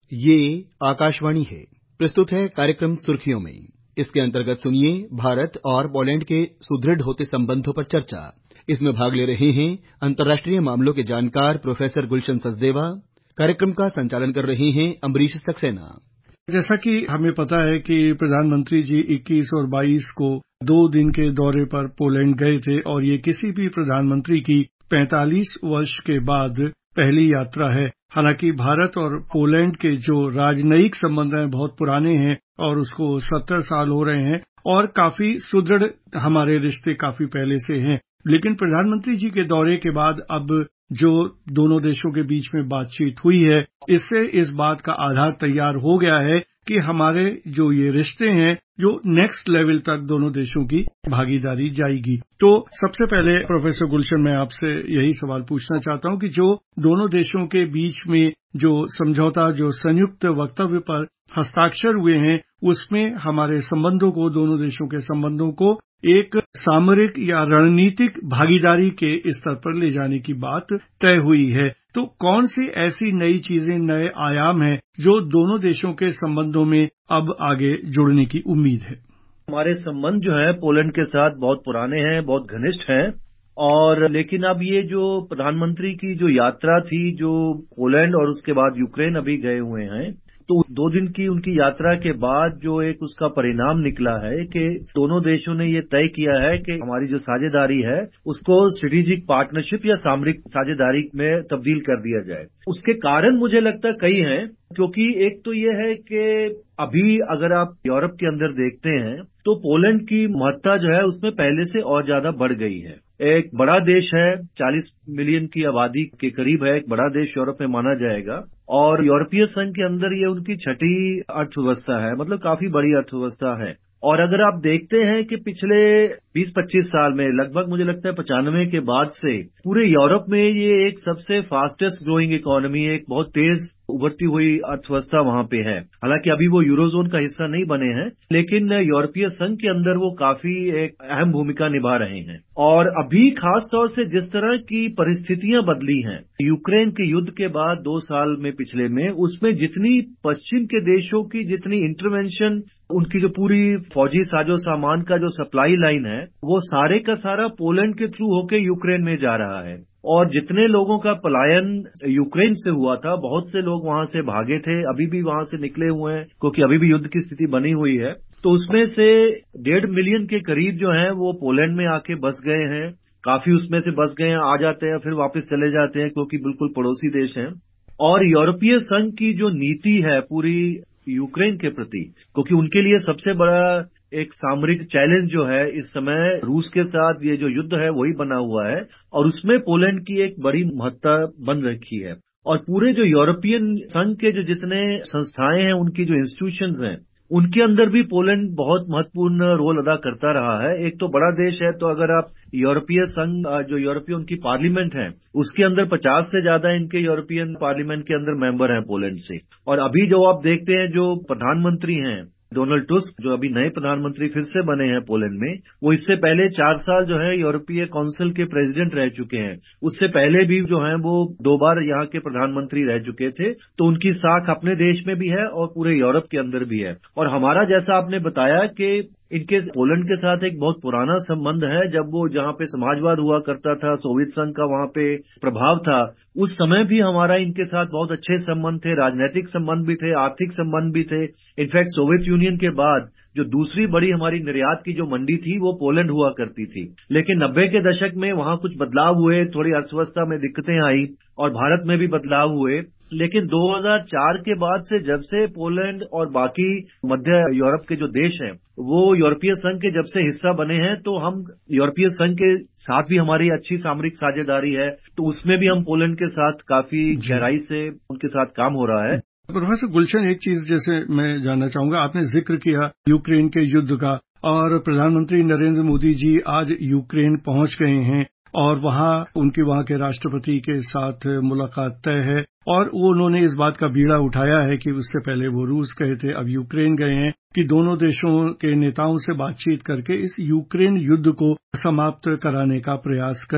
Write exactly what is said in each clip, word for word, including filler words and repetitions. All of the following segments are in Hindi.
ये आकाशवाणी है। प्रस्तुत है कार्यक्रम सुर्खियों में। इसके अंतर्गत सुनिए भारत और पोलैंड के सुदृढ़ होते संबंधों पर चर्चा। इसमें भाग ले रहे हैं अंतर्राष्ट्रीय मामलों के जानकार प्रोफेसर गुलशन सचदेवा। कार्यक्रम का संचालन कर रहे हैं अम्बरीश सक्सेना। जैसा कि हमें पता है कि प्रधानमंत्री जी इक्कीस और बाईस को दो दिन के दौरे पर पोलैंड गए थे और ये किसी भी प्रधानमंत्री की पैंतालीस वर्ष के बाद पहली यात्रा है। हालांकि भारत और पोलैंड के जो राजनयिक संबंध हैं बहुत पुराने हैं और उसको सत्तर साल हो रहे हैं और काफी सुदृढ़ हमारे रिश्ते काफी पहले से हैं। लेकिन प्रधानमंत्री जी के दौरे के बाद अब जो दोनों देशों के बीच में बातचीत हुई है, इससे इस बात का आधार तैयार हो गया है कि हमारे जो ये रिश्ते हैं जो नेक्स्ट लेवल तक दोनों देशों की भागीदारी जाएगी। तो सबसे पहले प्रोफेसर गुलशन, मैं आपसे यही सवाल पूछना चाहता हूं कि जो दोनों देशों के बीच में जो समझौता, जो संयुक्त वक्तव्य पर हस्ताक्षर हुए हैं, उसमें हमारे संबंधों को, दोनों देशों के संबंधों को एक सामरिक या रणनीतिक भागीदारी के स्तर पर ले जाने की बात तय हुई है। तो कौन सी ऐसी नई चीजें, नए आयाम हैं जो दोनों देशों के संबंधों में अब आगे जुड़ने की उम्मीद है? हमारे संबंध जो है पोलैंड के साथ बहुत पुराने हैं, बहुत घनिष्ठ हैं। और लेकिन अब ये जो प्रधानमंत्री की जो यात्रा थी, जो पोलैंड और उसके बाद यूक्रेन अभी गए हुए हैं, तो दो दिन की उनकी यात्रा के बाद जो एक उसका परिणाम निकला है कि दोनों देशों ने ये तय किया है कि हमारी जो साझेदारी है उसको स्ट्रेटेजिक पार्टनरशिप या सामरिक साझेदारी में तब्दील कर दिया जाए। उसके कारण मुझे लगता है कई हैं, क्योंकि एक तो ये है कि अभी अगर आप यूरोप के अंदर देखते हैं तो पोलैंड की महत्ता जो है उसमें पहले से और ज्यादा बढ़ गई है। एक बड़ा देश है, चालीस मिलियन की आबादी के करीब है, एक बड़ा देश यूरोप में माना जाएगा और यूरोपीय संघ के अंदर ये उनकी छठी अर्थव्यवस्था है, मतलब काफी बड़ी अर्थव्यवस्था है। और अगर आप देखते हैं कि पिछले बीस पच्चीस साल में लगभग मुझे लगता है पचानवे के बाद से पूरे यूरोप में ये एक सबसे फास्टेस्ट ग्रोइंग इकोनॉमी, एक बहुत तेज उभरती हुई अर्थव्यवस्था वहां पे है। हालांकि अभी वो यूरोजोन का हिस्सा नहीं बने हैं, लेकिन यूरोपीय संघ के अंदर वो काफी एक अहम भूमिका निभा रहे हैं। और अभी खास तौर से जिस तरह की परिस्थितियां बदली हैं यूक्रेन के युद्ध के बाद दो साल में पिछले में, उसमें जितनी पश्चिम के देशों की जितनी इंटरवेंशन, उनकी जो पूरी फौजी साजो सामान का जो सप्लाई लाइन है वो सारे का सारा पोलैंड के थ्रू होके यूक्रेन में जा रहा है। और जितने लोगों का पलायन यूक्रेन से हुआ था, बहुत से लोग वहां से भागे थे, अभी भी वहां से निकले हुए हैं क्योंकि अभी भी युद्ध की स्थिति बनी हुई है। तो उसमें से डेढ़ मिलियन के करीब जो है वो पोलैंड में आके बस गए हैं। काफी उसमें से बस गए हैं, आ जाते हैं फिर वापस चले जाते हैं क्योंकि बिल्कुल पड़ोसी देश हैं। और यूरोपीय संघ की जो नीति है पूरी यूक्रेन के प्रति, क्योंकि उनके लिए सबसे बड़ा एक सामरिक चैलेंज जो है इस समय रूस के साथ ये जो युद्ध है वही बना हुआ है और उसमें पोलैंड की एक बड़ी महत्ता बन रखी है। और पूरे जो यूरोपियन संघ के जो जितने संस्थाएं हैं, उनकी जो इंस्टीट्यूशंस हैं, उनके अंदर भी पोलैंड बहुत महत्वपूर्ण रोल अदा करता रहा है। एक तो बड़ा देश है, तो अगर आप यूरोपीय संघ जो यूरोपीय उनकी पार्लियामेंट है उसके अंदर पचास से ज्यादा इनके यूरोपियन पार्लियामेंट के अंदर मेंबर हैं पोलैंड से। और अभी जो आप देखते हैं जो प्रधानमंत्री हैं डोनाल्ड टस्क, जो अभी नए प्रधानमंत्री फिर से बने हैं पोलैंड में, वो इससे पहले चार साल जो है यूरोपीय काउंसिल के प्रेसिडेंट रह चुके हैं। उससे पहले भी जो है वो दो बार यहाँ के प्रधानमंत्री रह चुके थे। तो उनकी साख अपने देश में भी है और पूरे यूरोप के अंदर भी है। और हमारा, जैसा आपने बताया कि इनके पोलैंड के साथ एक बहुत पुराना संबंध है। जब वो जहाँ पे समाजवाद हुआ करता था, सोवियत संघ का वहाँ पे प्रभाव था, उस समय भी हमारा इनके साथ बहुत अच्छे संबंध थे, राजनीतिक संबंध भी थे, आर्थिक संबंध भी थे। इनफैक्ट सोवियत यूनियन के बाद जो दूसरी बड़ी हमारी निर्यात की जो मंडी थी वो पोलैंड हुआ करती थी। लेकिन नब्बे के दशक में वहाँ कुछ बदलाव हुए, थोड़ी अर्थव्यवस्था में दिक्कतें आई और भारत में भी बदलाव हुए। लेकिन दो हज़ार चार के बाद से जब से पोलैंड और बाकी मध्य यूरोप के जो देश हैं वो यूरोपीय संघ के जब से हिस्सा बने हैं, तो हम यूरोपीय संघ के साथ भी हमारी अच्छी सामरिक साझेदारी है। तो उसमें भी हम पोलैंड के साथ काफी गहराई से उनके साथ काम हो रहा है। प्रोफेसर गुलशन, एक चीज जैसे मैं जानना चाहूंगा, आपने जिक्र किया यूक्रेन के युद्ध का और प्रधानमंत्री नरेंद्र मोदी जी आज यूक्रेन पहुंच गए हैं और वहां उनकी वहां के राष्ट्रपति के साथ मुलाकात तय है और वो उन्होंने इस बात का बीड़ा उठाया है कि उससे पहले वो रूस गए थे, अब यूक्रेन गए हैं कि दोनों देशों के नेताओं से बातचीत करके इस यूक्रेन युद्ध को समाप्त कराने का प्रयास करें।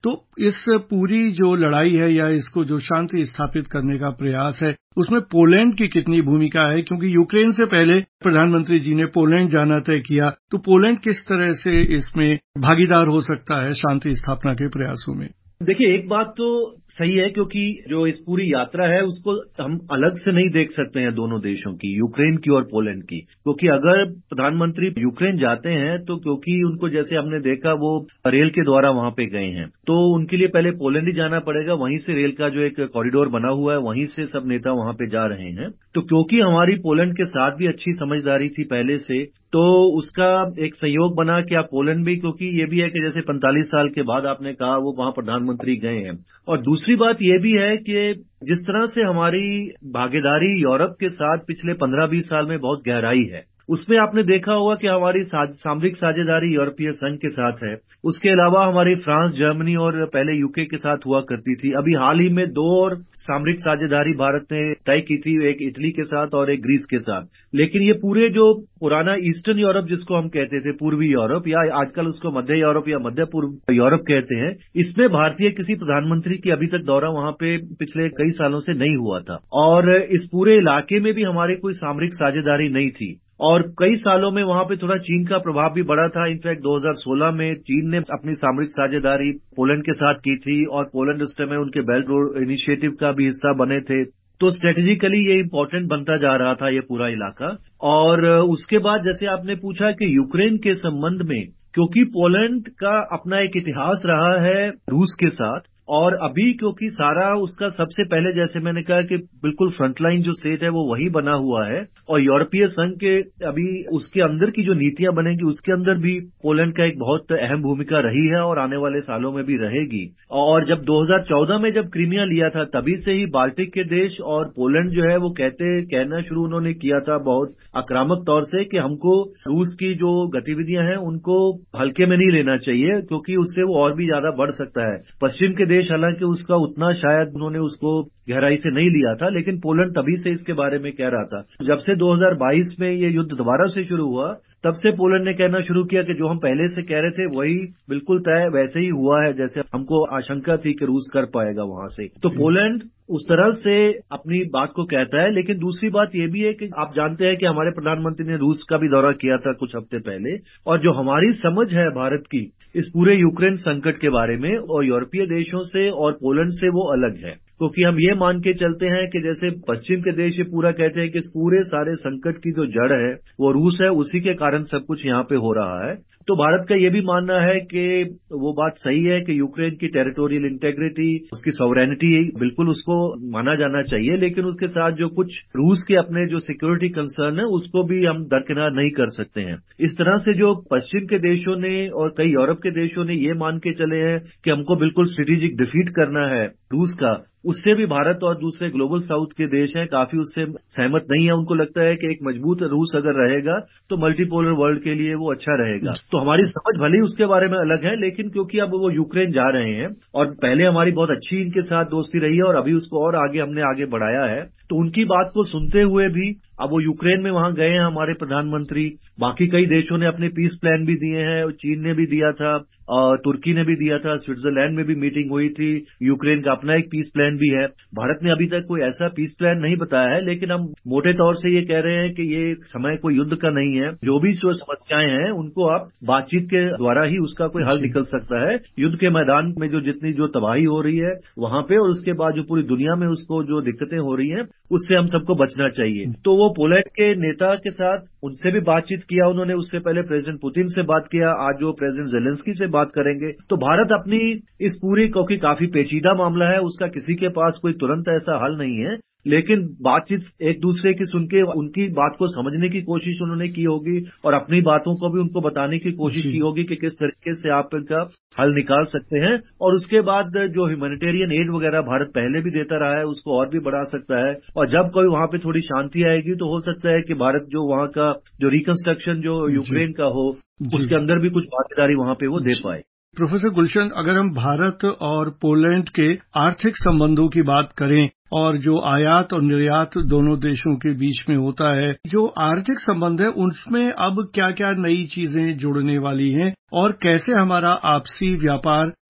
तो इस पूरी जो लड़ाई है या इसको जो शांति स्थापित करने का प्रयास है, उसमें पोलैंड की कितनी भूमिका है? क्योंकि यूक्रेन से पहले प्रधानमंत्री जी ने पोलैंड जाना तय किया, तो पोलैंड किस तरह से इसमें भागीदार हो सकता है शांति स्थापना के प्रयासों में? देखिए, एक बात तो सही है, क्योंकि जो इस पूरी यात्रा है उसको हम अलग से नहीं देख सकते हैं दोनों देशों की, यूक्रेन की और पोलैंड की। क्योंकि अगर प्रधानमंत्री यूक्रेन जाते हैं तो क्योंकि उनको, जैसे हमने देखा, वो रेल के द्वारा वहां पे गए हैं, तो उनके लिए पहले पोलैंड ही जाना पड़ेगा। वहीं से रेल का जो एक कॉरिडोर बना हुआ है, वहीं से सब नेता वहां पे जा रहे हैं। तो क्योंकि हमारी पोलैंड के साथ भी अच्छी समझदारी थी पहले से, तो उसका एक संयोग बना कि आप पोलैंड भी, क्योंकि ये भी है कि जैसे पैंतालीस साल के बाद आपने कहा वो वहां प्रधानमंत्री गए हैं। और दूसरी बात ये भी है कि जिस तरह से हमारी भागीदारी यूरोप के साथ पिछले पंद्रह बीस साल में बहुत गहराई है, उसमें आपने देखा होगा कि हमारी सामरिक साझेदारी यूरोपीय संघ के साथ है। उसके अलावा हमारी फ्रांस, जर्मनी और पहले यूके के साथ हुआ करती थी। अभी हाल ही में दो और सामरिक साझेदारी भारत ने तय की थी, एक इटली के साथ और एक ग्रीस के साथ। लेकिन ये पूरे जो पुराना ईस्टर्न यूरोप जिसको हम कहते थे, पूर्वी यूरोप, या आजकल उसको मध्य यूरोप या मध्य पूर्व यूरोप कहते हैं, इसमें भारतीय किसी प्रधानमंत्री की अभी तक दौरा वहां पे पिछले कई सालों से नहीं हुआ था। और इस पूरे इलाके में भी हमारी कोई सामरिक साझेदारी नहीं थी। और कई सालों में वहां पे थोड़ा चीन का प्रभाव भी बढ़ा था। इनफैक्ट दो हज़ार सोलह में चीन ने अपनी सामरिक साझेदारी पोलैंड के साथ की थी, और पोलैंड उस समय उनके बेल्ट रोड इनिशिएटिव का भी हिस्सा बने थे। तो स्ट्रेटेजिकली ये इम्पोर्टेंट बनता जा रहा था ये पूरा इलाका। और उसके बाद जैसे आपने पूछा कि यूक्रेन के संबंध में, क्योंकि पोलैंड का अपना एक इतिहास रहा है रूस के साथ, और अभी क्योंकि सारा उसका सबसे पहले, जैसे मैंने कहा कि बिल्कुल फ्रंटलाइन जो स्टेट है वो वही बना हुआ है, और यूरोपीय संघ के अभी उसके अंदर की जो नीतियां बनेंगी उसके अंदर भी पोलैंड का एक बहुत अहम भूमिका रही है और आने वाले सालों में भी रहेगी। और जब दो हज़ार चौदह में जब क्रीमिया लिया था, तभी से ही बाल्टिक के देश और पोलैंड जो है वो कहते कहना शुरू उन्होंने किया था बहुत आक्रामक तौर से कि हमको रूस की जो गतिविधियां हैं उनको हल्के में नहीं लेना चाहिए, क्योंकि उससे वो और भी ज्यादा बढ़ सकता है। पश्चिम के देश हालांकि उसका उतना शायद उन्होंने उसको गहराई से नहीं लिया था, लेकिन पोलैंड तभी से इसके बारे में कह रहा था। जब से दो हज़ार बाईस में ये युद्ध दोबारा से शुरू हुआ, तब से पोलैंड ने कहना शुरू किया कि जो हम पहले से कह रहे थे वही बिल्कुल तय वैसे ही हुआ है जैसे हमको आशंका थी कि रूस कर पाएगा वहां से। तो पोलैंड उस तरह से अपनी बात को कहता है। लेकिन दूसरी बात ये भी है कि आप जानते हैं कि हमारे प्रधानमंत्री ने रूस का भी दौरा किया था कुछ हफ्ते पहले, और जो हमारी समझ है भारत की इस पूरे यूक्रेन संकट के बारे में और यूरोपीय देशों से और पोलैंड से, वो अलग है। क्योंकि हम ये मान के चलते हैं कि जैसे पश्चिम के देश ये पूरा कहते हैं कि इस पूरे सारे संकट की जो जड़ है वो रूस है, उसी के कारण सब कुछ यहाँ पे हो रहा है। तो भारत का ये भी मानना है कि वो बात सही है कि यूक्रेन की टेरिटोरियल इंटेग्रिटी, उसकी सॉवरेनिटी बिल्कुल उसको माना जाना चाहिए, लेकिन उसके साथ जो कुछ रूस के अपने जो सिक्योरिटी कंसर्न है उसको भी हम दरकिनार नहीं कर सकते हैं। इस तरह से जो पश्चिम के देशों ने और कई यूरोप के देशों ने ये मान के चले हैं कि हमको बिल्कुल स्ट्रेटेजिक डिफीट करना है रूस का, उससे भी भारत और दूसरे ग्लोबल साउथ के देश हैं काफी उससे सहमत नहीं है। उनको लगता है कि एक मजबूत रूस अगर रहेगा तो मल्टीपोलर वर्ल्ड के लिए वो अच्छा रहेगा। तो हमारी समझ भले ही उसके बारे में अलग है, लेकिन क्योंकि अब वो यूक्रेन जा रहे हैं और पहले हमारी बहुत अच्छी इनके साथ दोस्ती रही है और अभी उसको और आगे हमने आगे बढ़ाया है, तो उनकी बात को सुनते हुए भी अब वो यूक्रेन में वहां गए हैं हमारे प्रधानमंत्री। बाकी कई देशों ने अपने पीस प्लान भी दिए हैं, चीन ने भी दिया था और तुर्की ने भी दिया था, स्विट्जरलैंड में भी मीटिंग हुई थी, यूक्रेन का अपना एक पीस प्लान भी है। भारत ने अभी तक कोई ऐसा पीस प्लान नहीं बताया है, लेकिन हम मोटे तौर से ये कह रहे हैं कि ये समय कोई युद्ध का नहीं है। जो भी समस्याएं हैं उनको आप बातचीत के द्वारा ही उसका कोई हल निकल सकता है। युद्ध के मैदान में जो जितनी जो तबाही हो रही है वहां पे, और उसके बाद जो पूरी दुनिया में उसको जो दिक्कतें हो रही हैं, उससे हम सबको बचना चाहिए। तो वो पोलैंड के नेता के साथ उनसे भी बातचीत किया उन्होंने, उससे पहले प्रेसिडेंट पुतिन से बात किया, आज वो प्रेसिडेंट जेलेंस्की से बात करेंगे। तो भारत अपनी इस पूरी, क्योंकि काफी पेचीदा मामला है, उसका किसी के पास कोई तुरंत ऐसा हल नहीं है, लेकिन बातचीत एक दूसरे की सुन के उनकी बात को समझने की कोशिश उन्होंने की होगी और अपनी बातों को भी उनको बताने की कोशिश की होगी कि किस तरीके से आप इनका हल निकाल सकते हैं। और उसके बाद जो ह्यूमैनिटेरियन एड वगैरह भारत पहले भी देता रहा है उसको और भी बढ़ा सकता है। और जब कोई वहां पे थोड़ी शांति आएगी तो हो सकता है कि भारत जो वहां का जो रिकंस्ट्रक्शन जो यूक्रेन का हो, उसके अंदर भी कुछ भागीदारी वहां पे वो दे पाए। प्रोफेसर गुलशन, अगर हम भारत और पोलैंड के आर्थिक संबंधों की बात करें और जो आयात और निर्यात दोनों देशों के बीच में होता है, जो आर्थिक संबंध है उनमें अब क्या क्या नई चीजें जुड़ने वाली हैं और कैसे हमारा आपसी व्यापार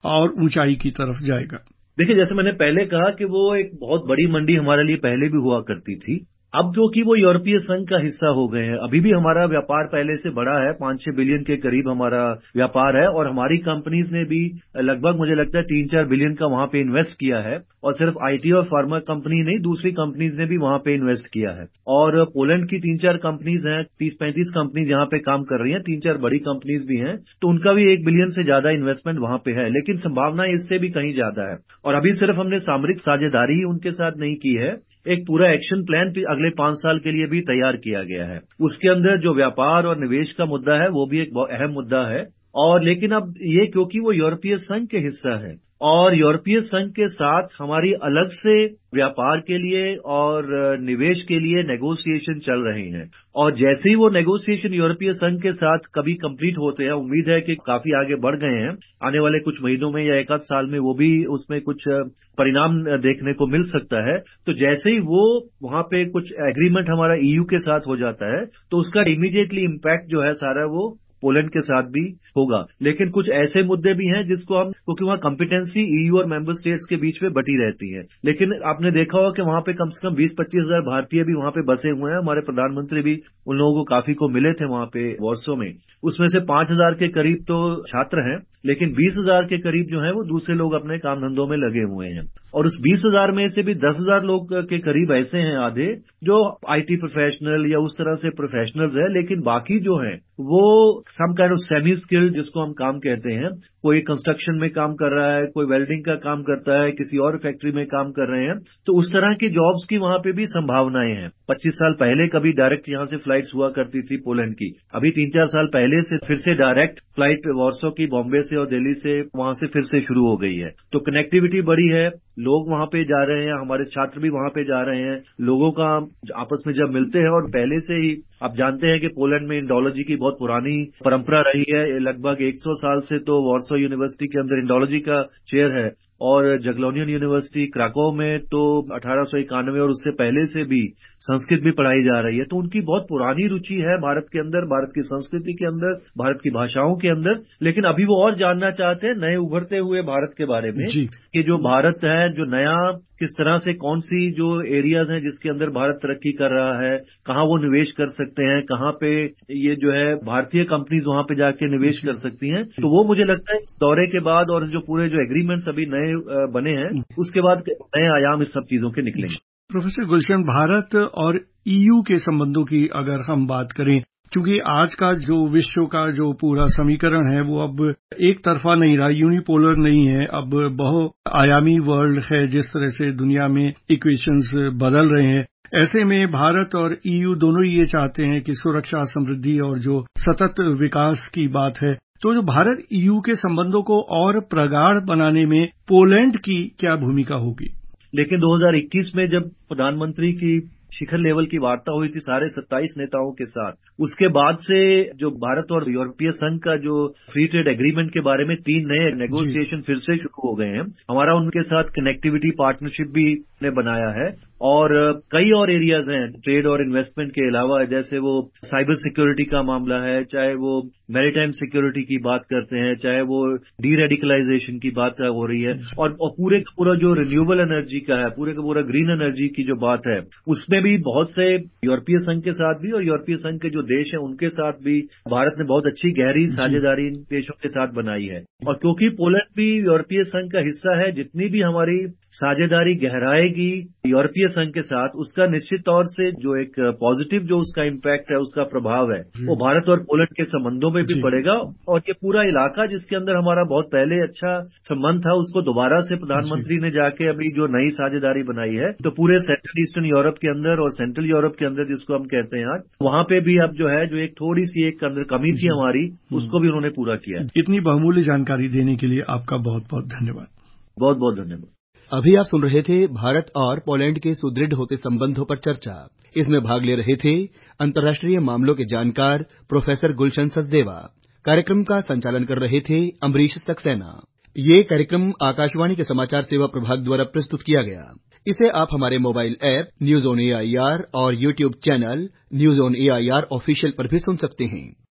और ऊंचाई की तरफ जाएगा? देखिए, जैसे मैंने पहले कहा कि वो एक बहुत बड़ी मंडी हमारे लिए पहले भी हुआ करती थी। अब क्योंकि वो यूरोपीय संघ का हिस्सा हो गए हैं, अभी भी हमारा व्यापार पहले से बड़ा है, पांच छह बिलियन के करीब हमारा व्यापार है और हमारी कंपनीज ने भी लगभग मुझे लगता है तीन चार बिलियन का वहां पे इन्वेस्ट किया है और सिर्फ आईटी और फार्मा कंपनी नहीं, दूसरी कंपनीज ने भी वहां पे इन्वेस्ट किया है। और पोलैंड की तीन चार कंपनीज हैं, तीस पैंतीस कंपनीज यहाँ पे काम कर रही हैं, तीन चार बड़ी कंपनीज भी हैं, तो उनका भी एक बिलियन से ज्यादा इन्वेस्टमेंट वहां पे है, लेकिन संभावना इससे भी कहीं ज्यादा है। और अभी सिर्फ हमने सामरिक साझेदारी ही उनके साथ नहीं की है, एक पूरा एक्शन प्लान भी अगले पांच साल के लिए भी तैयार किया गया है। उसके अंदर जो व्यापार और निवेश का मुद्दा है वो भी एक बहुत अहम मुद्दा है। और लेकिन अब ये क्योंकि वो यूरोपीय संघ के हिस्सा है और यूरोपीय संघ के साथ हमारी अलग से व्यापार के लिए और निवेश के लिए नेगोशिएशन चल रहे हैं और जैसे ही वो नेगोशिएशन यूरोपीय संघ के साथ कभी कंप्लीट होते हैं, उम्मीद है कि काफी आगे बढ़ गए हैं, आने वाले कुछ महीनों में या एक आध साल में वो भी उसमें कुछ परिणाम देखने को मिल सकता है। तो जैसे ही वो वहां पे कुछ एग्रीमेंट हमारा ईयू के साथ हो जाता है तो उसका इमीडिएटली इम्पैक्ट जो है सारा वो पोलैंड के साथ भी होगा। लेकिन कुछ ऐसे मुद्दे भी हैं जिसको हम, क्योंकि वहां कॉम्पिटेंसी ईयू और मेंबर स्टेट्स के बीच में बटी रहती है, लेकिन आपने देखा होगा कि वहां पे कम से कम बीस पच्चीस हजार भारतीय भी वहां पे बसे हुए हैं। हमारे प्रधानमंत्री भी उन लोगों को काफी को मिले थे वहां पे वॉर्सो में। उसमें से पांच हजार के करीब तो छात्र हैं, लेकिन बीस हजार के करीब जो है वो दूसरे लोग अपने काम धंधों में लगे हुए हैं। और उस बीस हजार में से भी दस हजार लोग के करीब ऐसे हैं आधे जो आईटी प्रोफेशनल या उस तरह से प्रोफेशनल्स है, लेकिन बाकी जो हैं वो some kind of semi skilled जिसको हम काम कहते हैं, कोई कंस्ट्रक्शन में काम कर रहा है, कोई वेल्डिंग का काम करता है, किसी और फैक्ट्री में काम कर रहे हैं। तो उस तरह की जॉब्स की वहां पे भी संभावनाएं हैं। पच्चीस साल पहले कभी डायरेक्ट यहां से फ्लाइट्स हुआ करती थी पोलैंड की, अभी तीन चार साल पहले से फिर से डायरेक्ट फ्लाइट वॉर्सो की बॉम्बे से और दिल्ली से वहां से फिर से शुरू हो गई है। तो कनेक्टिविटी बढ़ी है, लोग वहां पे जा रहे हैं, हमारे छात्र भी वहां पे जा रहे हैं, लोगों का आपस में जब मिलते हैं। और पहले से ही आप जानते हैं कि पोलैंड में इंडोलॉजी की बहुत पुरानी परंपरा रही है, लगभग सौ साल से तो वॉर्सो यूनिवर्सिटी के अंदर इंडोलॉजी का चेयर है और जगलोनियन यूनिवर्सिटी क्राको में तो अठारह सौ इक्यानवे और उससे पहले से भी संस्कृत भी पढ़ाई जा रही है। तो उनकी बहुत पुरानी रुचि है भारत के अंदर, भारत की संस्कृति के अंदर, भारत की भाषाओं के अंदर। लेकिन अभी वो और जानना चाहते हैं नए उभरते हुए भारत के बारे में कि जो भारत है, जो नया किस तरह से, कौन सी जो एरियाज हैं जिसके अंदर भारत तरक्की कर रहा है, कहाँ वो निवेश कर सकते हैं, कहाँ पे ये जो है भारतीय कंपनीज वहां पे जाके निवेश कर सकती हैं। तो वो मुझे लगता है इस दौरे के बाद और जो पूरे जो एग्रीमेंट्स अभी नए बने हैं उसके बाद नए आयाम इस सब चीजों के निकलेंगे। प्रोफेसर गुलशन, भारत और ईयू के संबंधों की अगर हम बात करें, क्योंकि आज का जो विश्व का जो पूरा समीकरण है वो अब एक तरफा नहीं रहा, यूनिपोलर नहीं है, अब बहुआयामी वर्ल्ड है। जिस तरह से दुनिया में इक्वेशंस बदल रहे हैं, ऐसे में भारत और ईयू दोनों ये चाहते हैं कि सुरक्षा, समृद्धि और जो सतत विकास की बात है, तो जो भारत ईयू के संबंधों को और प्रगाढ़ बनाने में पोलैंड की क्या भूमिका होगी? लेकिन दो हज़ार इक्कीस में जब प्रधानमंत्री की शिखर लेवल की वार्ता हुई थी सारे सत्ताईस नेताओं के साथ, उसके बाद से जो भारत और यूरोपीय संघ का जो फ्री ट्रेड एग्रीमेंट के बारे में तीन नए नेगोशिएशन फिर से शुरू हो गए हैं। हमारा उनके साथ कनेक्टिविटी पार्टनरशिप भी ने बनाया है और कई और एरियाज हैं ट्रेड और इन्वेस्टमेंट के अलावा, जैसे वो साइबर सिक्योरिटी का मामला है, चाहे वो मैरीटाइम सिक्योरिटी की बात करते हैं, चाहे वो डी रेडिकलाइजेशन की बात हो रही है और, और पूरे का पूरा जो रिन्यूएबल एनर्जी का है, पूरे का पूरा ग्रीन एनर्जी की जो बात है, उसमें भी बहुत से यूरोपीय संघ के साथ भी और यूरोपीय संघ के जो देश हैं उनके साथ भी भारत ने बहुत अच्छी गहरी साझेदारी इन देशों के साथ बनाई है। और क्योंकि पोलैंड भी यूरोपीय संघ का हिस्सा है, जितनी भी हमारी साझेदारी गहराएगी यूरोपीय संघ के साथ, उसका निश्चित तौर से जो एक पॉजिटिव जो उसका इम्पैक्ट है, उसका प्रभाव है, वो भारत और पोलैंड के संबंधों में भी पड़ेगा। और ये पूरा इलाका जिसके अंदर हमारा बहुत पहले अच्छा संबंध था, उसको दोबारा से प्रधानमंत्री ने जाके अभी जो नई साझेदारी बनाई है, तो पूरे सेंट्रल ईस्टर्न यूरोप के अंदर और सेंट्रल यूरोप के अंदर जिसको हम कहते हैं आज, वहां पे भी अब जो है जो एक थोड़ी सी एक अंदर कमी थी हमारी, उसको भी उन्होंने पूरा किया है। इतनी बहुमूल्य जानकारी देने के लिए आपका बहुत बहुत धन्यवाद। बहुत बहुत धन्यवाद। अभी आप सुन रहे थे भारत और पोलैंड के सुदृढ़ होते संबंधों पर चर्चा। इसमें भाग ले रहे थे अंतर्राष्ट्रीय मामलों के जानकार प्रोफेसर गुलशन सचदेवा। कार्यक्रम का संचालन कर रहे थे अमरीश सक्सेना। ये कार्यक्रम आकाशवाणी के समाचार सेवा प्रभाग द्वारा प्रस्तुत किया गया। इसे आप हमारे mobile app news on A I R और YouTube channel news on A I R official पर भी सुन सकते हैं।